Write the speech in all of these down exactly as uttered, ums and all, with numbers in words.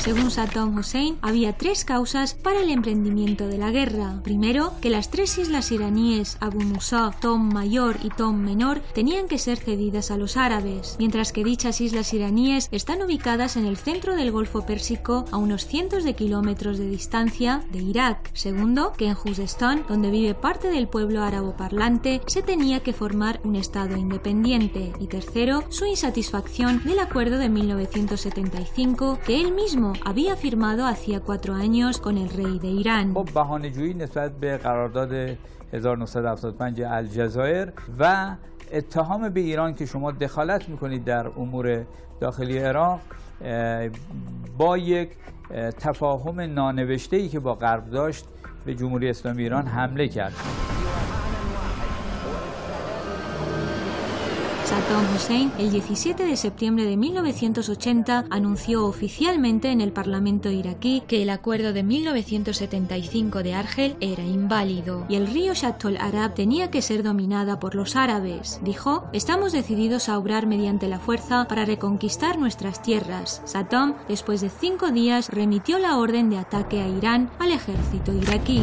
Según Saddam Hussein, había tres causas para el emprendimiento de la guerra. Primero, que las tres islas iraníes Abu Musa, Tom Mayor y Tom Menor tenían que ser cedidas a los árabes, mientras que dichas islas iraníes están ubicadas en el centro del Golfo Pérsico a unos cientos de kilómetros de distancia de Irak. Segundo, que en Juzestán, donde vive parte del pueblo árabe-parlante, se tenía que formar un estado independiente. Y tercero, su insatisfacción del acuerdo de mil novecientos setenta y cinco que él mismo había firmado hacía cuatro años con el rey de Irán. هزار و نهصد و هفتاد و پنج الجزایر و اتهام به ایران که شما دخالت میکنید در امور داخلی عراق با یک تفاهم نانوشته‌ای که با غرب داشت به جمهوری اسلامی ایران حمله کرد. Saddam Hussein, el diecisiete de septiembre de mil novecientos ochenta, anunció oficialmente en el Parlamento iraquí que el acuerdo de mil novecientos setenta y cinco de Argel era inválido y el río Shatt al-Arab tenía que ser dominada por los árabes. Dijo: "Estamos decididos a obrar mediante la fuerza para reconquistar nuestras tierras". Saddam, después de cinco días, remitió la orden de ataque a Irán al ejército iraquí.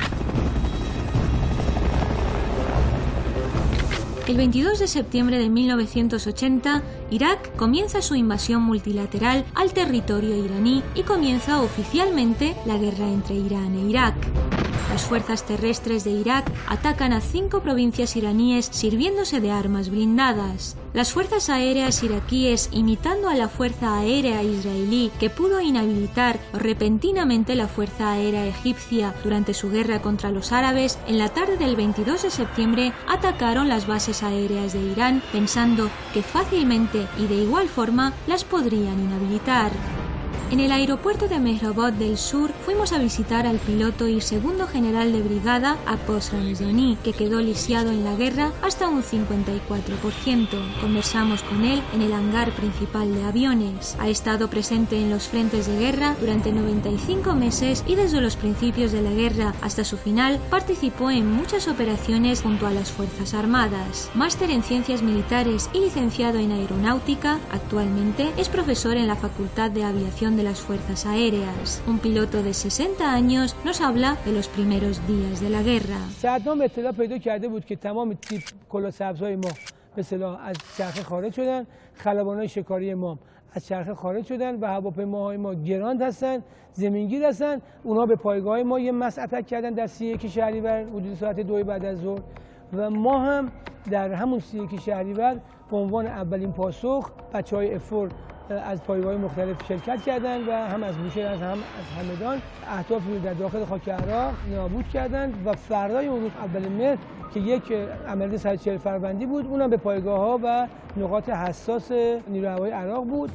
El veintidós de septiembre de mil novecientos ochenta, Irak comienza su invasión multilateral al territorio iraní y comienza oficialmente la guerra entre Irán e Irak. Las fuerzas terrestres de Irak atacan a cinco provincias iraníes sirviéndose de armas blindadas. Las fuerzas aéreas iraquíes, imitando a la fuerza aérea israelí que pudo inhabilitar repentinamente la fuerza aérea egipcia durante su guerra contra los árabes, en la tarde del veintidós de septiembre atacaron las bases aéreas de Irán pensando que fácilmente y de igual forma las podrían inhabilitar. En el aeropuerto de Mehrabad del Sur fuimos a visitar al piloto y segundo general de brigada Abbas Ramezani, que quedó lisiado en la guerra hasta un cincuenta y cuatro por ciento. Conversamos con él en el hangar principal de aviones. Ha estado presente en los frentes de guerra durante noventa y cinco meses y desde los principios de la guerra hasta su final participó en muchas operaciones junto a las Fuerzas Armadas. Máster en Ciencias Militares y licenciado en Aeronáutica, actualmente es profesor en la Facultad de Aviación de las Fuerzas Aéreas. Un piloto de sesenta años nos habla de los primeros días de la guerra. صدام اطلاع پیدا کرده بود که تمام تیپ کلاه‌سبزهای ما به اصطلاح از چرخه خارج شدن، خلبان‌های شکاری ما از چرخه خارج شدن و هواپیماهای ما گراند هستن، زمینگیر هستن. اونها به پایگاه ما یه مس اتک کردن در سی و یک شهریور حدود ساعت دو بعد از ظهر و ما هم در همون سی و یک شهریور به عنوان اولین پاسخ بچه‌های افور از پایگاه‌های مختلف شرکت کردند و هم از بوشهر هم از همدان اهدافی رو در داخل خاک عراق نابود کردند و فردای اون روز اول مهر که یک عملیات صد و چهل فروردی بود، اونم به پایگاه‌ها و نقاط حساس نیروی هوایی عراق بود.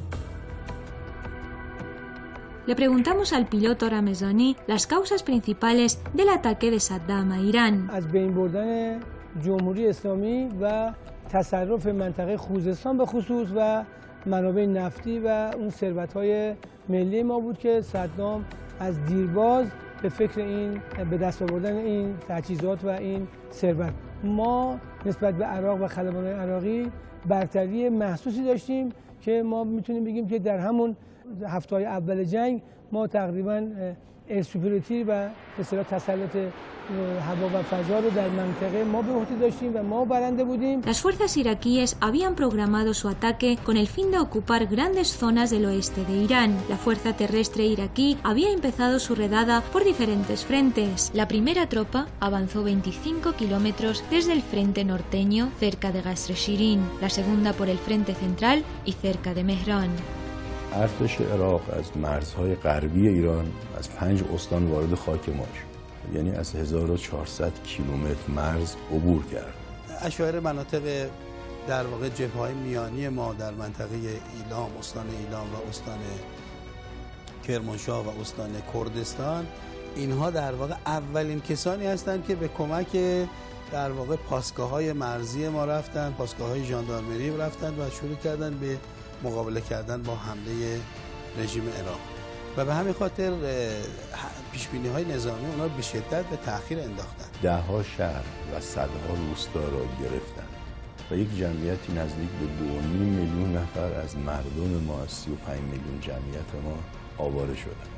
Le preguntamos al piloto Ramezani las causas principales del ataque de Saddam a Irán. از بین بردن جمهوری اسلامی و تصرف منطقه خوزستان به خصوص و منابع نفتی و اون ثروت‌های ملی ما بود که صدام از دیرباز به فکر این به دست آوردن این تجهیزات و این ثروت. ما نسبت به عراق و خلبان‌های عراقی برتری محسوسی داشتیم که ما میتونیم بگیم که در همون هفته‌های اول جنگ ما تقریباً سوپریتی و به اصطلاح تسلط هوا و فضا رو در منطقه ما به عهده داشتیم و ما برنده بودیم. Las fuerzas iraquíes habían programado su ataque con el fin de ocupar grandes zonas del oeste de Irán. La fuerza terrestre iraquí había empezado su redada por diferentes frentes. La primera tropa avanzó veinticinco kilómetros desde el frente norteño cerca de Qasr Shirin, la segunda por el frente central y cerca de Mehran. ارتش عراق از مرزهای غربی ایران از پنج استان وارد خاک ما شد، یعنی از هزار و چهارصد کیلومتر مرز عبور کرد. اشایر مناطق در واقع جبهه‌های میانی ما در منطقه ایلام، استان ایلام و استان کرمانشاه و استان کردستان، اینها در واقع اولین کسانی هستند که به کمک در واقع پاسگاه‌های مرزی ما رفتن، پاسگاه‌های ژاندارمری رفتن و شروع کردن به مقابله کردن با حمله رژیم عراق و به همین خاطر پیشبینی‌های نظامی اونا به شدت به تأخیر انداختن. ده ها شهر و صدها روستا را گرفتن و یک جمعیتی نزدیک به دو و نیم میلیون نفر از مردم ما، از سی و پنج میلیون جمعیت ما آواره شدن.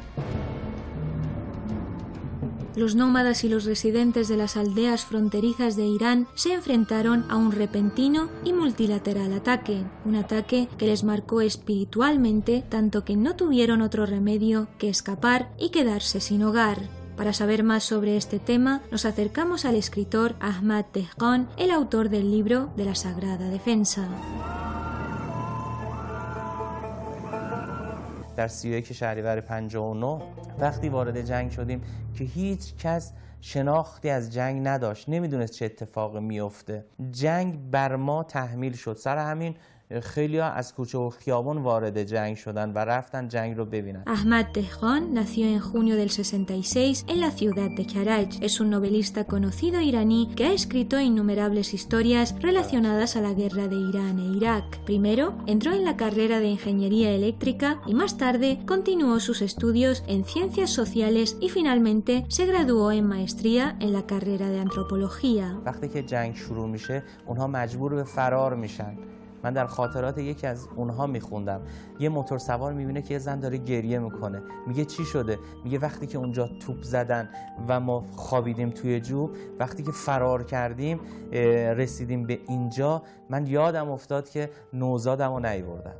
Los nómadas y los residentes de las aldeas fronterizas de Irán se enfrentaron a un repentino y multilateral ataque, un ataque que les marcó espiritualmente tanto que no tuvieron otro remedio que escapar y quedarse sin hogar. Para saber más sobre este tema, nos acercamos al escritor Ahmad Dehqan, el autor del libro de la Sagrada Defensa. در سی و یک شهریور پنجاه و نه وقتی وارد جنگ شدیم که هیچ کس شناختی از جنگ نداشت، نمیدونست چه اتفاقی میفته. جنگ بر ما تحمیل شد، سر همین خیلی ها از کوچه و خیابان وارد جنگ شدن و رفتن جنگ رو ببینن. Ahmad Dehqan nació en junio del sesenta y seis en la ciudad de Karaj. Es un novelista conocido iraní que ha escrito innumerables historias relacionadas a la guerra de Irán e Irak. Primero entró en la carrera de ingeniería eléctrica y más tarde continuó sus estudios en ciencias sociales y finalmente se graduó en maestría en la carrera de antropología. وقتی که جنگ شروع میشه اونها مجبور به فرار میشن. من در خاطرات یکی از اونها میخوندم یه موتور سوار میبینه که یه زن داره گریه میکنه، میگه چی شده؟ میگه وقتی که اونجا توپ زدن و ما خوابیدیم توی جوب، وقتی که فرار کردیم رسیدیم به اینجا، من یادم افتاد که نوزادم رو نیاوردم.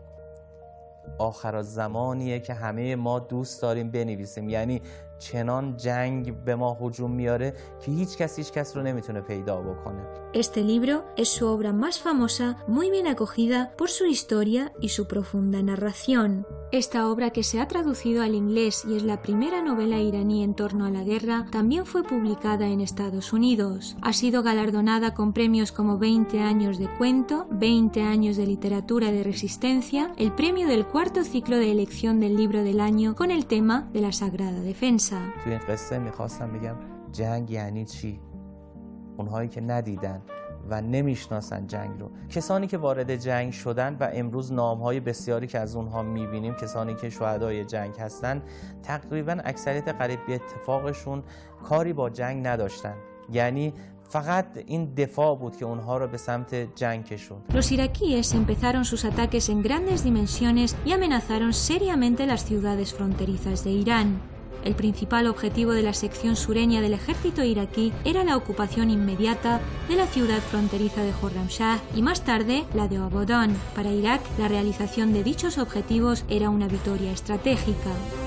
آخر زمانیه که همه ما دوست داریم بنویسیم، یعنی چنان جنگ به ما هجوم میاره که هیچ کس هیچ کس رو نمیتونه پیدا بکنه. Este libro es su obra más famosa, muy bien acogida por su historia y su profunda narración. Esta obra, que se ha traducido al inglés y es la primera novela iraní en torno a la guerra, también fue publicada en Estados Unidos. Ha sido galardonada con premios como veinte años de cuento, veinte años de literatura de resistencia, el premio del cuarto ciclo de elección del libro del año con el tema de la Sagrada Defensa. توی این قصه میخواستم بگم جنگ یعنی چی؟ اونهایی که ندیدن و نمیشناسن جنگ رو، کسانی که وارد جنگ شدن و امروز نامهای بسیاری که از اونها میبینیم، کسانی که شهدای جنگ هستن، تقریبا اکثریت قریب به اتفاقشون کاری با جنگ نداشتن، یعنی فقط این دفاع بود که اونها رو به سمت جنگ کشوند. Los iraquíes empezaron sus ataques en grandes dimensiones y amenazaron seriamente las ciudades fronterizas de Irán. El principal objetivo de la sección sureña del ejército iraquí era la ocupación inmediata de la ciudad fronteriza de Khorramshahr y más tarde la de Abadan. Para Irak, la realización de dichos objetivos era una victoria estratégica.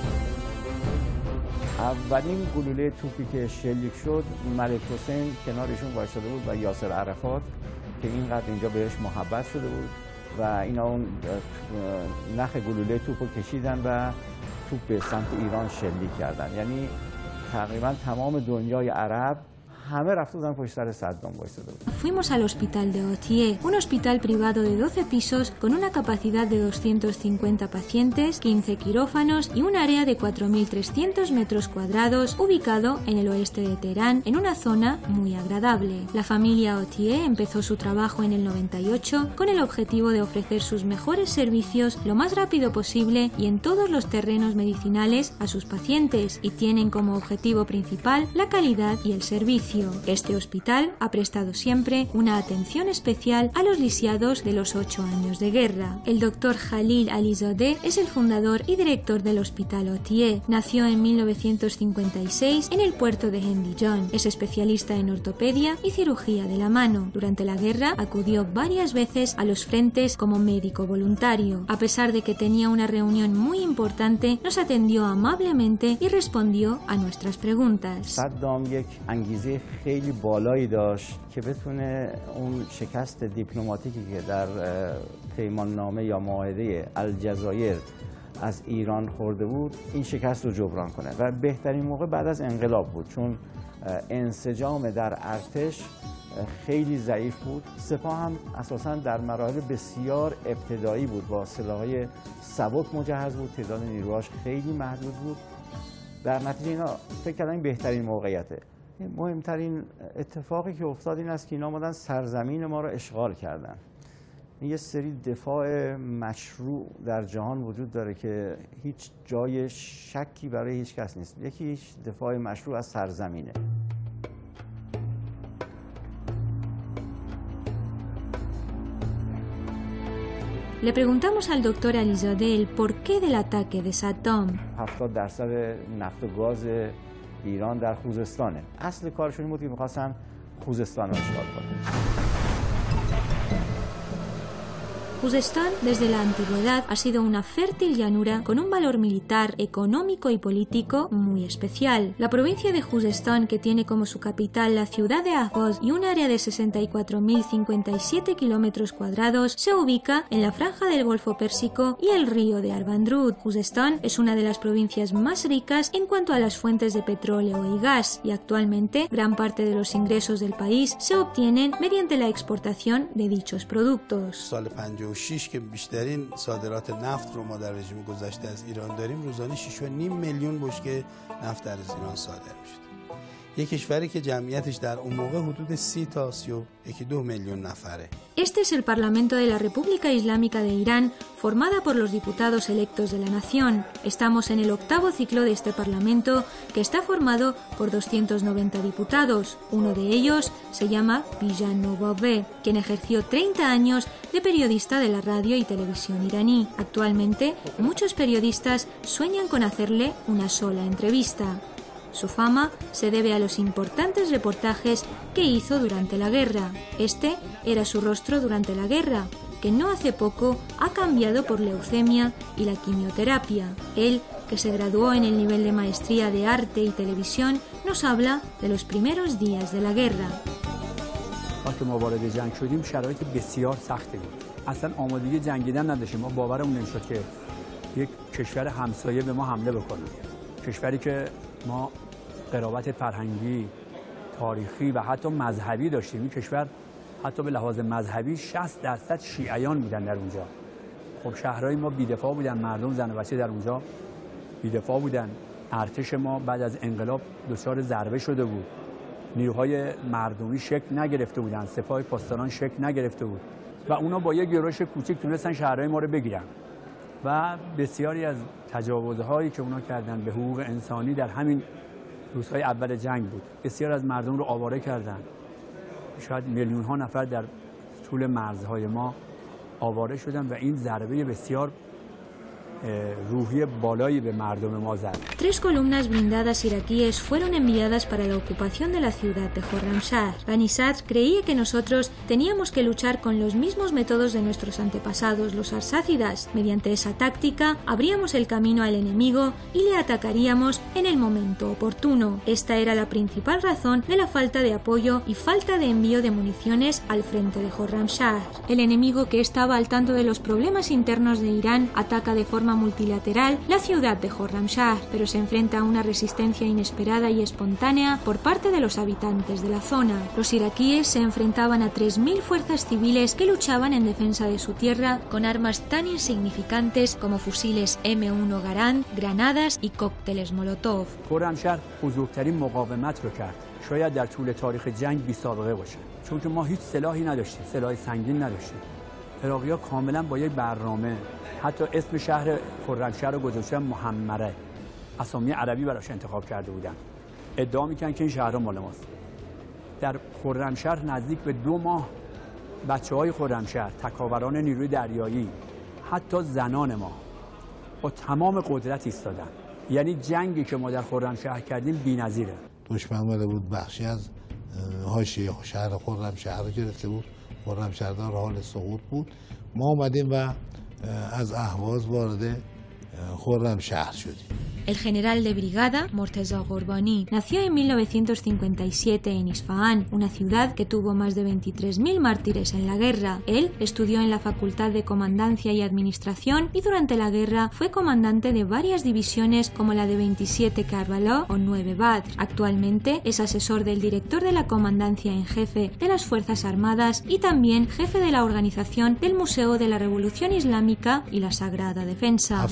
اولین گلوله توپی که شلیک شد ملک حسین کنارشون وایساده بود و یاسر عرفات که اینقدر اینجا بهش محبت شده بود و اینا اون نخ گلوله توپو کشیدن و توپ به سمت ایران شلیک کردن. یعنی تقریبا تمام دنیای عرب همه رفته بودن پشت سر صدام وایساده بود. Fuimos al hospital de Otié, un hospital privado de doce pisos con una capacidad de doscientos cincuenta pacientes, quince quirófanos y un área de cuatro mil trescientos metros cuadrados ubicado en el oeste de Teherán, en una zona muy agradable. La familia Otié empezó su trabajo en el noventa y ocho con el objetivo de ofrecer sus mejores servicios lo más rápido posible y en todos los terrenos medicinales a sus pacientes, y tienen como objetivo principal la calidad y el servicio. Este hospital ha prestado siempre una atención especial a los lisiados de los ocho años de guerra. El doctor Jalil Alizadeh es el fundador y director del Hospital Otié. Nació en mil novecientos cincuenta y seis en el puerto de Hendiján. Es especialista en ortopedia y cirugía de la mano. Durante la guerra acudió varias veces a los frentes como médico voluntario. A pesar de que tenía una reunión muy importante, nos atendió amablemente y respondió a nuestras preguntas. صدام یک انگیزه خیلی بالایی داشت که بتونه اون شکست دیپلماتیکی که در پیمان نامه یا معاهده الجزایر از ایران خورده بود این شکست رو جبران کنه و بهترین موقع بعد از انقلاب بود، چون انسجام در ارتش خیلی ضعیف بود. سپاه هم اساساً در مراحل بسیار ابتدایی بود، با سلاح‌های سبک مجهز بود، تعداد نیروهاش خیلی محدود بود. در نتیجه اینا فکر کردن این بهترین موقعیته. مهمترین اتفاقی که افتاد این است که اینا آمدن سرزمین ما رو اشغال کردن. یه سری دفاع مشروع در جهان وجود داره که هیچ جای شکی برای هیچ کس نیست. یکی دفاع مشروع از سرزمینه. Le preguntamos al doctor Alizadeh el porqué del ataque de Saddam. هفتاد درصد نفت و گاز ایران در خوزستانه. اصل کارشون این بود که می‌خواستن خوزستان رو اشغال کنن. Khuzestán desde la antigüedad ha sido una fértil llanura con un valor militar, económico y político muy especial. La provincia de Khuzestán, que tiene como su capital la ciudad de Ahvaz y un área de sesenta y cuatro mil cincuenta y siete kilómetros cuadrados, se ubica en la franja del Golfo Pérsico y el río de Arbandrud. Khuzestán es una de las provincias más ricas en cuanto a las fuentes de petróleo y gas, y actualmente gran parte de los ingresos del país se obtienen mediante la exportación de dichos productos. پنجاه و شش که بیشترین صادرات نفت رو ما در رژیم گذشته از ایران داریم، روزانه شش و نیم میلیون بشکه نفت در از ایران صادر میشد. یک کشوری که جمعیتش در اون موقع حدود سی تا سی و دو میلیون نفره. Este es el Parlamento de la República Islámica de Irán, formada por los diputados electos de la nación. Estamos en el octavo ciclo de este Parlamento, que está formado por doscientos noventa diputados. Uno de ellos se llama Bijan Novabeh, quien ejerció treinta años de periodista de la radio y televisión iraní. Actualmente, muchos periodistas sueñan con hacerle una sola entrevista. Su fama se debe a los importantes reportajes que hizo durante la guerra. Este era su rostro durante la guerra, que no hace poco ha cambiado por leucemia y la quimioterapia. Él, que se graduó en el nivel de maestría de arte y televisión, nos habla de los primeros días de la guerra. وقتی ما وارد جنگ شدیم شرایط بسیار سختی بود. اصلا آمادگی جنگیدن نداشتیم. ما باورمون نمیشد که یک کشور همسایه به ما حمله بکنه. کشوری که ما قرابت فرهنگی، تاریخی و حتی مذهبی داشتیم. این کشور حتی به لحاظ مذهبی شصت درصد شیعیان بودن در اونجا. خب شهرهای ما بی‌دفاع بودن، مردم زن و بچه در اونجا بی‌دفاع بودن. ارتش ما بعد از انقلاب دچار ضربه شده بود. نیروهای مردمی شکل نگرفته بودن، سپاه پاسداران شکل نگرفته بود و اونا با یک یورش کوچیک تونستن شهرهای ما رو بگیرن. و بسیاری از تجاوزهایی که اونا کردن به حقوق انسانی در همین روزهای اول جنگ بود. بسیار از مردم رو آواره کردن. شاید میلیون ها نفر در طول مرزهای ما آواره شدن و این ضربه بسیار روحی بالایی به مردم ما زد. Tres columnas blindadas iraquíes fueron enviadas para la ocupación de la ciudad de Khorramshahr. Bani Sadr creía que nosotros teníamos que luchar con los mismos métodos de nuestros antepasados, los arsácidas. Mediante esa táctica abríamos el camino al enemigo y le atacaríamos en el momento oportuno. Esta era la principal razón de la falta de apoyo y falta de envío de municiones al frente de Khorramshahr. El enemigo, que estaba al tanto de los problemas internos de Irán, ataca de forma multilateral la ciudad de Khorramshahr, pero se enfrenta a una resistencia inesperada y espontánea por parte de los habitantes de la zona. Los iraquíes se enfrentaban a tres mil fuerzas civiles que luchaban en defensa de su tierra con armas tan insignificantes como fusiles ام uno Garand, granadas y cócteles Molotov. خرمشهر بزرگترین مقاومت رو کرد. شاید در طول تاریخ جنگ بی سابقه باشه. چون که ما هیچ سلاحی نداشتیم، سلاح سنگین نداشتیم. عراقی‌ها کاملا با یک برنامه، حتی اسم شهر خرمشهر رو گذاشتن محمره، اسامی عربی براش انتخاب کرده بودن. ادعا میکنن که این شهرها مال ماست. در خرمشهر نزدیک به دو ماه بچه‌های خرمشهر، تکاوران نیروی دریایی، حتی زنان ما با تمام قدرت ایستادن. یعنی جنگی که ما در خرمشهر کردیم بی‌نظیره. دشمن اومده بود بخشی از حاشیه شهر خرمشهر رو گرفته بود. خرمشهر در حال سقوط بود. ما اومدیم و از اهواز وارد خرمشهر شدیم. El general de brigada, Morteza Ghorbani, nació en mil novecientos cincuenta y siete en Isfahán, una ciudad que tuvo más de veintitrés mil mártires en la guerra. Él estudió en la Facultad de Comandancia y Administración y durante la guerra fue comandante de varias divisiones como la de veintisiete Karbala o nueve Badr. Actualmente es asesor del director de la Comandancia en Jefe de las Fuerzas Armadas y también jefe de la organización del Museo de la Revolución Islámica y la Sagrada Defensa.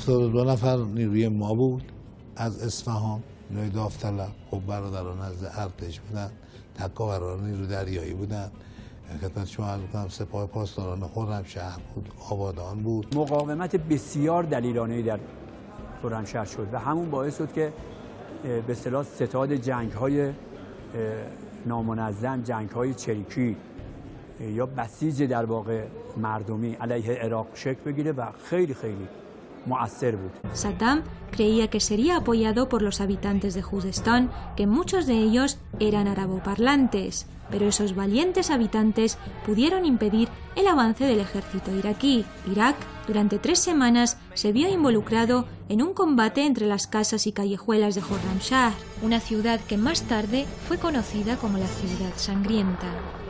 از اصفهان نیروی داوطلب خب برادران از ارتش بودن، تکاوران نیروی دریایی بودن، خدمت شما عرض می‌کنم سپاه پاسداران خرمشهر بود، آبادان بود. مقاومت بسیار دلیرانه‌ای در خرمشهر شد و همون باعث شد که به اصطلاح ستاد جنگ‌های نامنظم، جنگ‌های چریکی یا بسیج در واقع مردمی علیه عراق شکل بگیره و خیلی خیلی مؤثر بود. Saddam creía que sería apoyado por los habitantes de Juzestán, que muchos de ellos eran araboparlantes, pero esos valientes habitantes pudieron impedir el avance del ejército iraquí. Irak, durante tres semanas, se vio involucrado en un combate entre las casas y callejuelas de Khorramshahr, una ciudad que más tarde fue conocida como la Ciudad Sangrienta.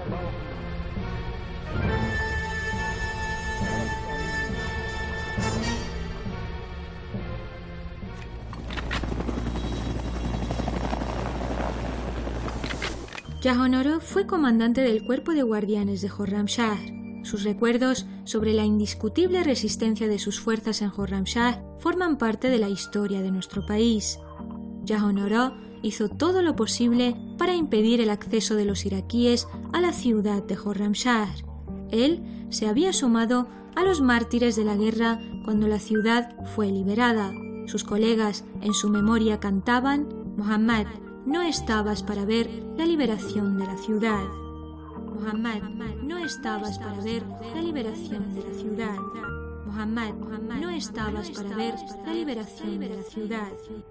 Jahanaró fue comandante del cuerpo de guardianes de Khorramshahr. Sus recuerdos sobre la indiscutible resistencia de sus fuerzas en Khorramshahr forman parte de la historia de nuestro país. Jahanaró hizo todo lo posible para impedir el acceso de los iraquíes a la ciudad de Khorramshahr. Él se había sumado a los mártires de la guerra cuando la ciudad fue liberada. Sus colegas en su memoria cantaban: Muhammad, no estabas para ver la liberación de la ciudad. Muhammad, no estabas para ver la liberación de la ciudad. Muhammad, no estabas para ver la liberación de la ciudad.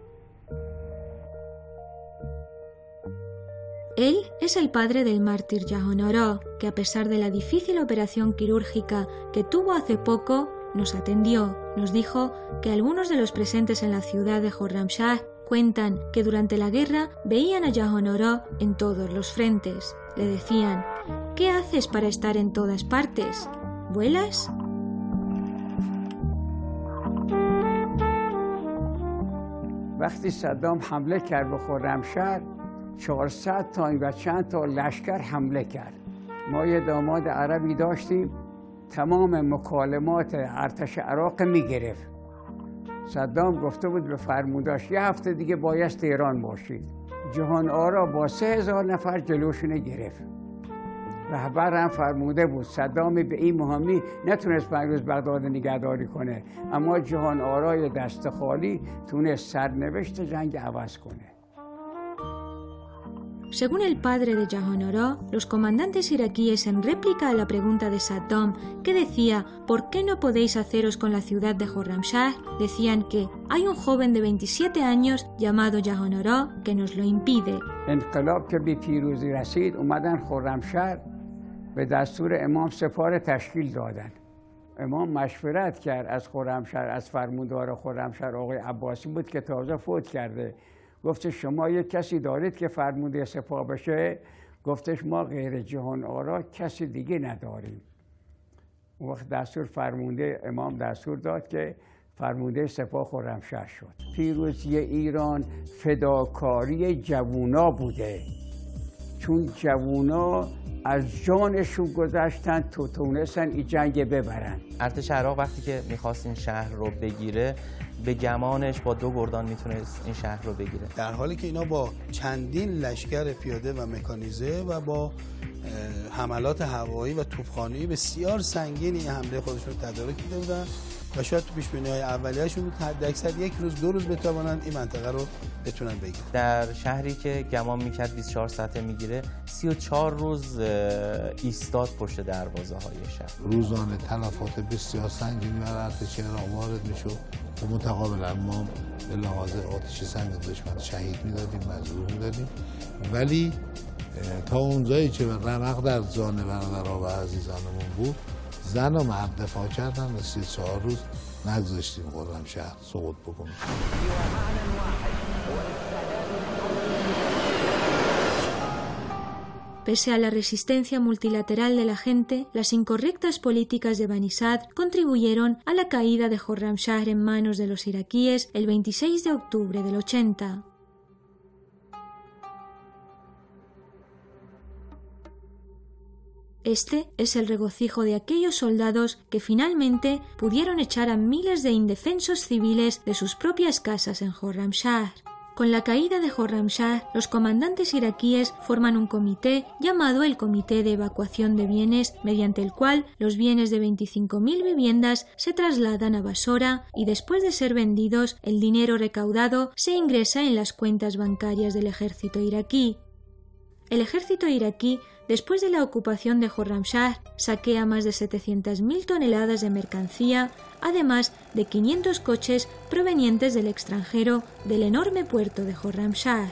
Él es el padre del mártir Jahanaró, que a pesar de la difícil operación quirúrgica que tuvo hace poco, nos atendió. Nos dijo que algunos de los presentes en la ciudad de Khorramshahr cuentan que durante la guerra veían a Jahanaró en todos los frentes. Le decían: ¿qué haces para estar en todas partes? ¿Vuelas? وقتی صدام حمله کرد به خرمشهر چهارصد تا و چند تا لشکر حمله کرد. ما یه داماد عربی داشتیم تمام مکالمات ارتش عراق میگرفت. صدام گفته بود به فرموداش یه هفته دیگه بایست ایران باشید. جهان آرا با سه هزار نفر جلوشونه گرفت. رهبر هم فرموده بود صدام به این مهمی نتونست پنج روز بغداد نگهداری کنه، اما جهان آرای دست خالی تونست سرنوشت جنگ عوض کنه. Según el padre de Jahanaró, los comandantes iraquíes, en réplica a la pregunta de Saddam, que decía ¿por qué no podéis haceros con la ciudad de Khorramshahr?, decían que hay un joven de veintisiete años llamado Jahanaró que nos lo impide. انقلاب که به پیروزی رسید اومدن خرمشهر به دستور امام سپاه تشکیل دادن. امام مشورت کرد از خرمشهر، از فرماندار خرمشهر آقای عباسی بود که تازه فوت کرده. گفتش شما یک کسی دارید که فرمانده سپاه بشه؟ گفتش ما غیر جهان آرا کسی دیگه نداریم. اون وقت دستور فرمانده امام دستور داد که فرمانده سپاه خرمشهر شد. پیروزی ایران فداکاری جوونا بوده، چون جوونا از جانشون گذاشتن تو تونستن این جنگ ببرن. ارتش عراق وقتی که میخواست این شهر رو بگیره به گمانش با دو گردان میتونست این شهر رو بگیره، در حالی که اینا با چندین لشکر پیاده و مکانیزه و با حملات هوایی و توپخانه‌ای بسیار سنگین این حمله خودشون تدارک کرده بودن و شاید تو پیش‌بینی‌های اولیه‌شون حد اکثر یک روز دو روز بتوانن این منطقه رو بتونن بگیرن. در شهری که گمان میکرد بیست و چهار ساعته میگیره سی و چهار روز ایستاد پشت دروازه های شهر. روزانه تلفات بسیار سنگینی بر ارتش عراق وارد میشد و متقابلا ما به لحاظ آتش سنگ دشمن شهید میدادیم، مجروح میدادیم، ولی تا اونجایی که رمق در جان برادرها و عزیزانمون بود زن و مرد دفاع کردن و سی و چهار روز نگذاشتیم خرمشهر سقوط بکنه. Pese a la resistencia multilateral de la gente, las incorrectas políticas de Bani Sadr contribuyeron a la caída de Khorramshahr en manos de los iraquíes el veintiséis de octubre del ochenta. Este es el regocijo de aquellos soldados que finalmente pudieron echar a miles de indefensos civiles de sus propias casas en Khorramshahr. Con la caída de Khorramshahr, los comandantes iraquíes forman un comité llamado el Comité de Evacuación de Bienes, mediante el cual los bienes de veinticinco mil viviendas se trasladan a Basora y después de ser vendidos, el dinero recaudado se ingresa en las cuentas bancarias del ejército iraquí. El ejército iraquí, después de la ocupación de Khorramshahr, saquea más de setecientas mil toneladas de mercancía, además de quinientos coches provenientes del extranjero del enorme puerto de Khorramshahr.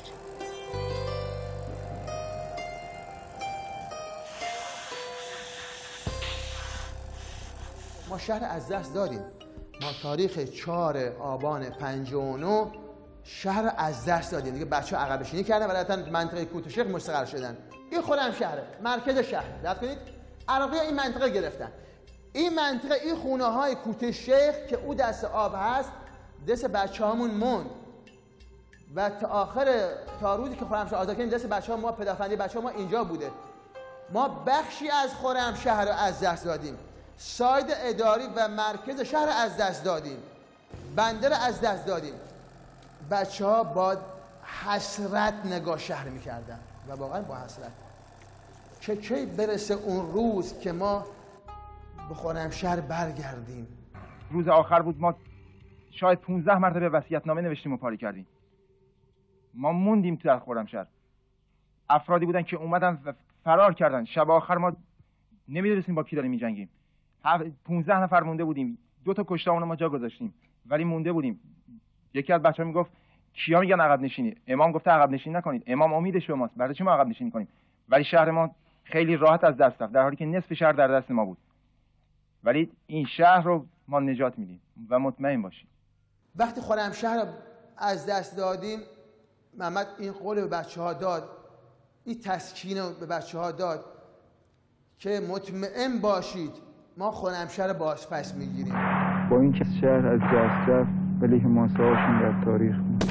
ما شهر از دست دادیم. ما تاریخ چهار آبان پنجاه و نه شهر از دست دادیم. دیگه بچه‌ها عقب نشینی کردن و رفتن منطقه کوتوشق مستقر شدن. این خرمشهره، مرکز شهر. دقت کنید، عراقی این منطقه گرفتن. این منطقه، این خونه‌های کوتوشق که او دست آب هست، دست بچه‌هامون موند. و تا آخر تا روزی که خرمشهر آزاد کردیم، دست بچه‌ها ما پدافندی بچه‌ها ما اینجا بوده. ما بخشی از خرمشهر رو از دست دادیم. ساید اداری و مرکز شهر از دست دادیم. بندر از دست دادیم. بچه ها با حسرت نگاه شهر میکردن و واقعا با حسرت که کی برسه اون روز که ما به خرمشهر برگردیم. روز آخر بود، ما شاید پونزده مرتبه وصیت‌نامه نوشتیم و پاری کردیم. ما موندیم تو در خرمشهر. افرادی بودن که اومدن و فرار کردن. شب آخر ما نمیدونستیم با کی داریم میجنگیم. پونزده نفر مونده بودیم. دو تا کشته‌مون ما جا گذاشتیم ولی مونده بودیم. یکی از بچه‌ها میگفت کیا میگن عقب نشینی؟ امام گفته عقب نشینی نکنید. امام امیدش به ماست. برای چی ما عقب نشینی کنیم؟ ولی شهر ما خیلی راحت از دست رفت، در حالی که نصف شهر در دست ما بود. ولی این شهر رو ما نجات میدیم و مطمئن باشید. وقتی خرمشهر رو از دست دادیم، محمد این قول به بچه‌ها داد، این تسکین رو به بچه‌ها داد که مطمئن باشید ما خرمشهر رو باز پس میگیریم. با اینکه شهر از دست رفت ولی حماسه‌هاشون در تاریخ بود.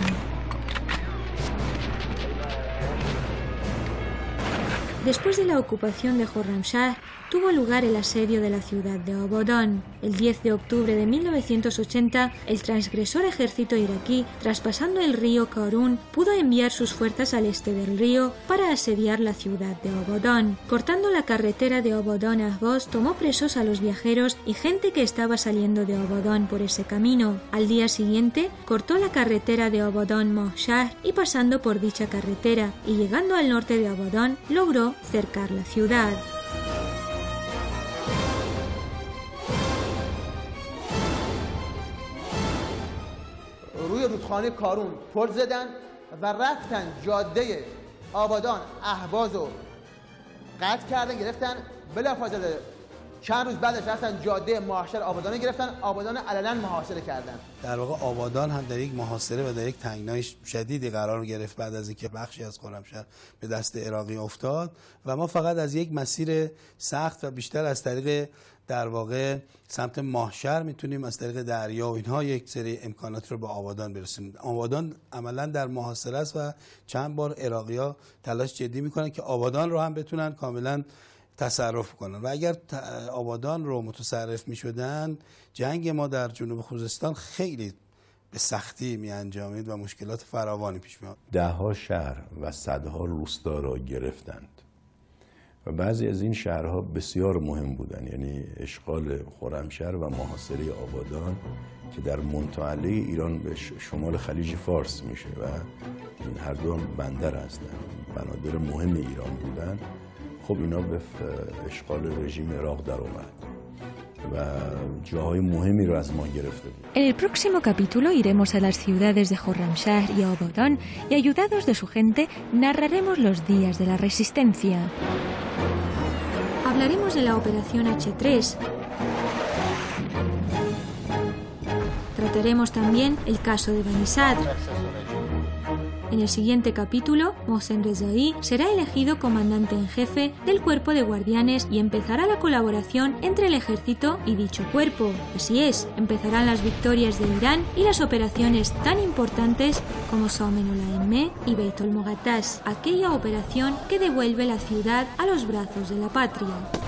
Después de la ocupación de Khorramshahr, tuvo lugar el asedio de la ciudad de Abadán. El diez de octubre de mil novecientos ochenta, el transgresor ejército iraquí, traspasando el río Karun, pudo enviar sus fuerzas al este del río para asediar la ciudad de Abadán. Cortando la carretera de Abadán a Ahvaz, tomó presos a los viajeros y gente que estaba saliendo de Abadán por ese camino. Al día siguiente, cortó la carretera de Abadán-Mahshahr y pasando por dicha carretera y llegando al norte de Abadán, logró cercar la ciudad. روی رودخانه کارون پل زدن و رفتن جاده آبادان اهواز رو قطع کردن، گرفتن. بلافاصله چند روز بعدش رفتن جاده محاصره آبادان گرفتن، آبادان علنا محاصره کردن. در واقع آبادان هم در یک محاصره و در یک تنگنای شدیدی قرار گرفت بعد از اینکه بخشی از خرمشهر به دست عراقی افتاد و ما فقط از یک مسیر سخت و بیشتر از طریق در واقع سمت ماهشهر میتونیم از طریق دریا و اینها یک سری امکانات رو به آبادان برسونیم. آبادان عملا در محاصره است و چند بار عراقی‌ها تلاش جدی میکنن که آبادان رو هم بتونن کاملا تصرف کنن و اگر آبادان رو متصرف میشدن، جنگ ما در جنوب خوزستان خیلی به سختی می انجامید و مشکلات فراوانی پیش می آمد. ده ها شهر و صدها روستا را گرفتند و بعضی از این شهرها بسیار مهم بودند، یعنی اشغال خرمشهر و محاصره آبادان که در منطقه ایران به شمال خلیج فارس میشه و این هر دو بندر هستند، بنادر مهم ایران بودند. خب اینا به اشغال رژیم عراق در اومد و جاهای مهمی رو از ما گرفته بود. En el próximo capítulo iremos a las ciudades de Khorramshahr y Abadán y ayudados de su gente narraremos los días de la resistencia. Hablaremos de la operación hache tres. Trataremos también el caso de Bani Sadr. En el siguiente capítulo, Mohsen Rezaí será elegido comandante en jefe del cuerpo de guardianes y empezará la colaboración entre el ejército y dicho cuerpo. Así es, empezarán las victorias de Irán y las operaciones tan importantes como Somen Olaemme y Beit ol-Muqaddas, aquella operación que devuelve la ciudad a los brazos de la patria.